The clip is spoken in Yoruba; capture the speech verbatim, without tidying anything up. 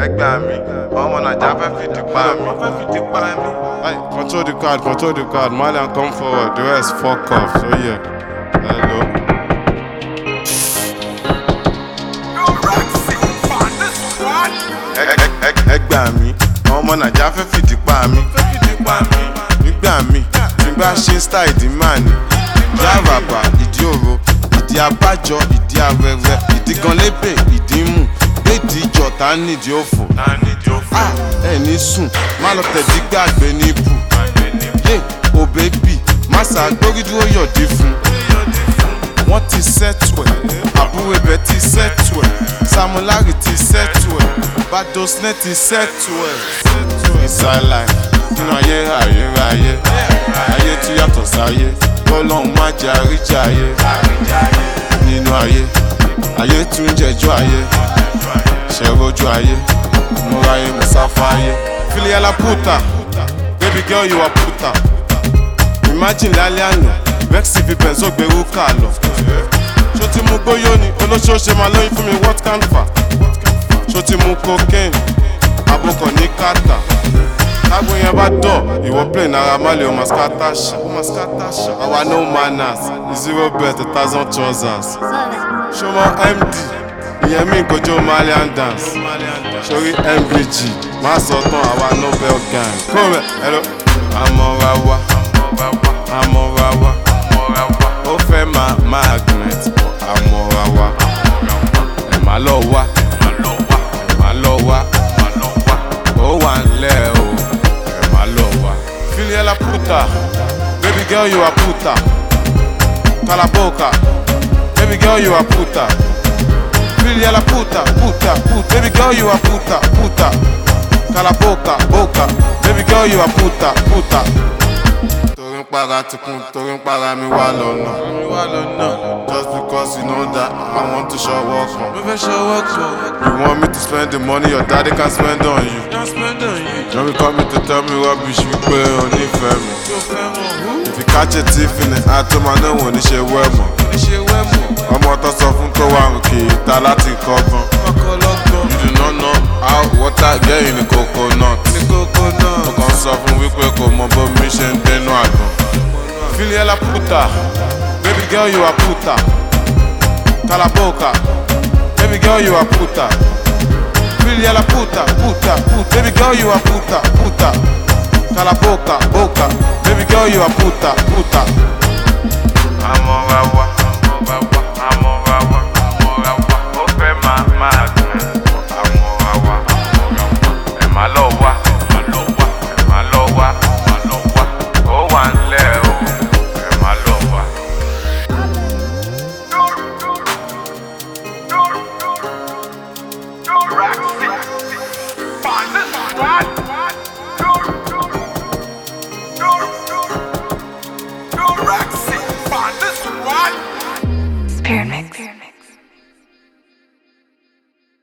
ẹgbà mi ọmọ Naija fẹ́ fìdí pa mi. fẹ́ fìdí pa mi. Hey, control the card, control the card. Malian, come forward. The rest, fuck off. So yeah. Hello. ẹgbà mi ọmọ Naija fẹ́ fìdí pa mi. fẹ́ fìdí pa mi. nígbà mi nígbà ṣe style ìdí máa ní. ìdí àràbà ìdí òro ìdí abájọ ìdí awẹ́wẹ́ ìdí gan lébè ìdí mú gbèdí ìjọ tá a nídìí òfò. ẹ ní sùn má lọ tẹ̀dí gbàgbé ní ibù. yé o bébì má ṣàgbórí dúró yọ̀dí fún. wọ́n ti sẹ́tù ẹ̀ àbúrò ibẹ̀ ti sẹ́tù ẹ̀ Samulari ti sẹ́tù ẹ̀ Badosne ti sẹ́tù ẹ̀. inside life nínú ayé ayérayé ayé tún yàtọ̀ sáyé bọ́lọ́hún má jẹ́ àríjà ayé nínú ayé ayé tún jẹjọ́ ayé ṣẹ̀rọ̀jú ayé múra ayé musafa ayé. Filia la puta baby girl you are puta imagine lálẹ́ àná vex fi benzo gbèrú kà lọ. ṣó ti mú gbóyó ni olóṣooṣe máa lóyún fún mi what can fa. ṣó ti mú cocaine abokọ̀ ní kàtà. tágbó yẹn bá dọ̀ ìwọ play náírà má lè o máa scatter ṣá. àwa no manners zero bet a thousand trousers. ṣó mọ M D ìyẹn mi kojú Malian dance. sórí M V G má sọ tán àwa Nobel gang. kó rẹ̀ hello. àmọ́ra wa àmọ́ra wa ó fẹ́ máa magnet àmọ́ra wa ẹ̀ má lọ wá ẹ̀ má lọ wá ó wà nílẹ̀ o ẹ̀ má lọ wá. Filia la puta baby girl you are puta Calaboca baby girl you are puta. Filia la puta puta puta baby girl you are puta puta Calaboca boca baby girl you are puta puta. torí ń para ti kún torí ń para mi wá lọ́nà. just because you know that I want to show work on. mo fẹ́ show work on. you want me to spend the money your daddy can spend on you. can spend on you. don't be coming to tell me rubbish wípé o nífẹ̀ẹ́ mi. if you catch a thief in the act ó máa náà wò ní ṣe wẹ́ mọ̀. ọmọ tó sọ fún tó wà òkè ìta láti kọ́gbọ́n. you do not know how water get in the coconut. mo kàn sọ fún wípé kò mọ bó mi ṣe ń dénú àgbọn. Filia la puta baby girl you are puta Calaboca baby girl you are puta. Filia la puta puta puta baby girl you are puta puta Calaboca boca baby girl you are puta puta. àmọ́ra wa àmọ́ra wa àmọ́ra wa ó fẹ́ máa máa dùn. àmọ́ra wa ẹ̀ má lọ wá ẹ̀ má lọ wá ó wà nílẹ̀ o ẹ̀ má lọ wá. Spirit mix.